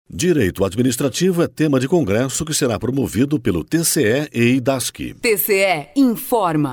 Direito Administrativo é tema de congresso que será promovido pelo TCE e IDASC. TCE informa.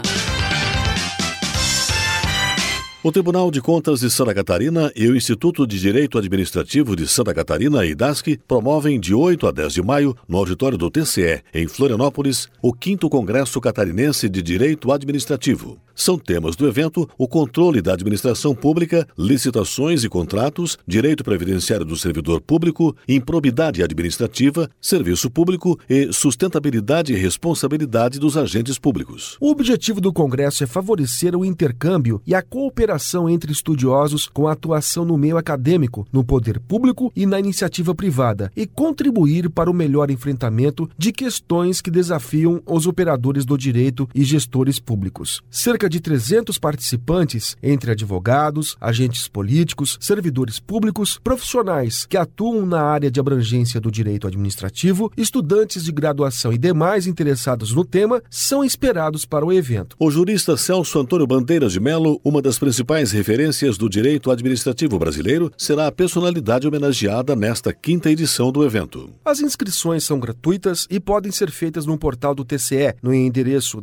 O Tribunal de Contas de Santa Catarina e o Instituto de Direito Administrativo de Santa Catarina, IDASC, promovem de 8 a 10 de maio, no auditório do TCE, em Florianópolis, o 5º Congresso Catarinense de Direito Administrativo. São temas do evento o controle da administração pública, licitações e contratos, direito previdenciário do servidor público, improbidade administrativa, serviço público e sustentabilidade e responsabilidade dos agentes públicos. O objetivo do Congresso é favorecer o intercâmbio e a cooperação entre estudiosos com a atuação no meio acadêmico, no poder público e na iniciativa privada e contribuir para o melhor enfrentamento de questões que desafiam os operadores do direito e gestores públicos. Cerca de 300 participantes, entre advogados, agentes políticos, servidores públicos, profissionais que atuam na área de abrangência do direito administrativo, estudantes de graduação e demais interessados no tema, são esperados para o evento. O jurista Celso Antônio Bandeiras de Melo, uma das principais referências do direito administrativo brasileiro, será a personalidade homenageada nesta 5ª edição do evento. As inscrições são gratuitas e podem ser feitas no portal do TCE, no endereço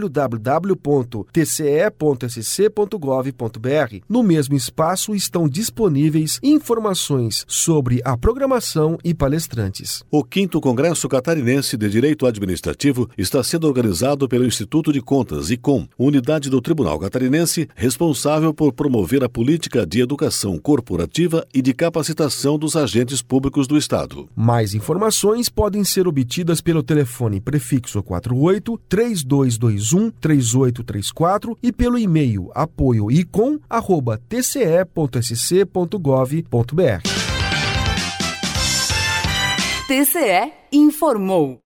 www.tce.sc.gov.br. No mesmo espaço estão disponíveis informações sobre a programação e palestrantes. O 5º Congresso Catarinense de Direito Administrativo está sendo organizado pelo Instituto de Contas, ICOM, unidade do Tribunal Catarinense, responsável por promover a política de educação corporativa e de capacitação dos agentes públicos do Estado. Mais informações podem ser obtidas pelo telefone prefixo 48 3221 3834 e pelo e-mail apoioicom@tce.sc.gov.br. TCE informou.